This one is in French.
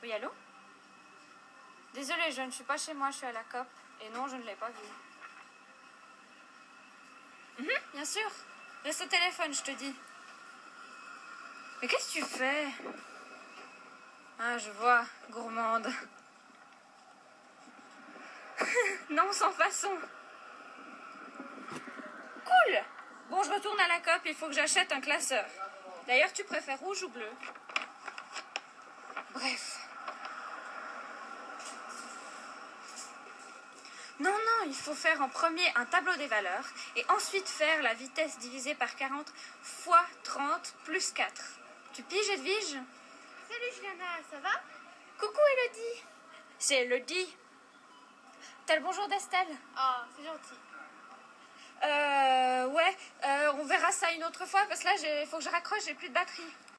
Oui, allô? Désolée, je ne suis pas chez moi, je suis à la COP. Et non, je ne l'ai pas vu. Bien sûr. Reste au téléphone, je te dis. Mais qu'est-ce que tu fais? Ah, je vois, gourmande. Non, sans façon. Cool. Bon, je retourne à la COP, il faut que j'achète un classeur. D'ailleurs, tu préfères rouge ou bleu? Bref. Non, non, il faut faire en premier un tableau des valeurs et ensuite faire la vitesse divisée par 40 fois 30 plus 4. Tu piges, Edwige? Salut Juliana, ça va? Coucou Elodie. C'est Elodie. T'as le bonjour d'Estelle? Oh, c'est gentil. Ouais, on verra ça une autre fois parce que là, il faut que je raccroche, j'ai plus de batterie.